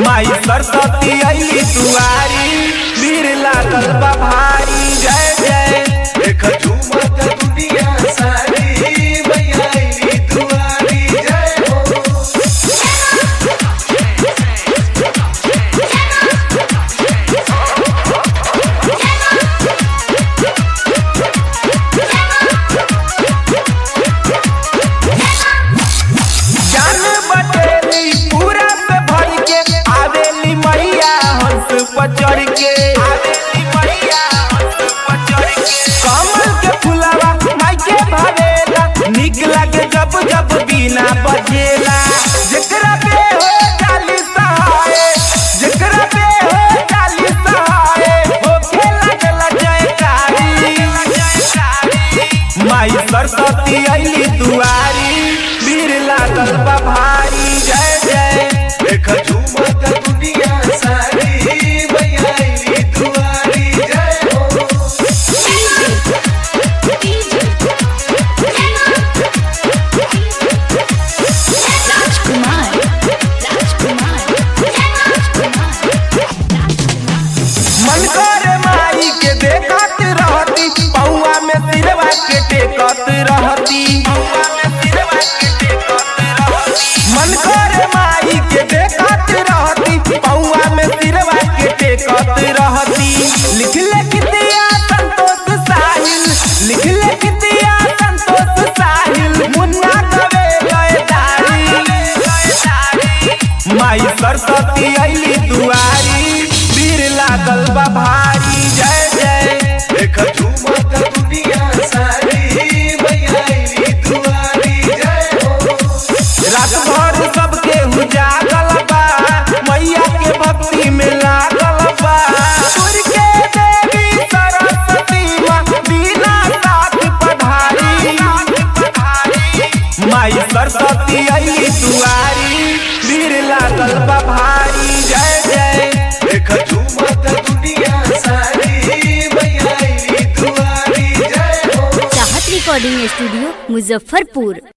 माई सरस्वती अइली दुआरी, भीड़ लागल बा भारी। जय जय देख झूमत दुनिया सारी, मैया अइली दुआरी। जय हो जान बटेली पूरा पे भर के आवेली मैया हंस पर चढ़ के, आवेली मैया हंस पर चढ़ के। कमल के फुलवा माई के भावेला, निक लागे जब जब बीना बजेला। जेकरा पे हो चाली सहाय, जेकरा पे हो चाली सहाय, हो खेला गला जयकारी। माई सरस्वती अइली दुआरी, भीड़ लागल बा भारी। जय जय देख झूमत दुनिया सारी, मैया अइली दुआरी। जय हो मन करे माई के देखत रहती, पौआ में सिरवा के टेकत रहती। मन करे माई के देखत रहती, पौआ में सिरवा के टेकत रहती। लिख ले कितिया संतोष साहिल, लिख ले कितिया संतोष साहिल, मुन्ना कवे लयदारी। माई सरस्वती अइली दुआरी, भीड़ लागल बा भारी। जय जय देख झूमत दुनिया सारी, मैया अइली दुआरी। जय हो रात भर सबके उजागल बा, मैया के भक्ति में लागल बा। सूर्य के देवी सरस्वती माँ, बिना साथ पधारी। माई सरस्वती अइली दुआरी, भीड़ लागल बा भारी। जय जय देख झूमत दुनिया सारी, मैया अइली दुआरी। जय हो चाहत रिकॉर्डिंग स्टूडियो मुजफ्फरपुर।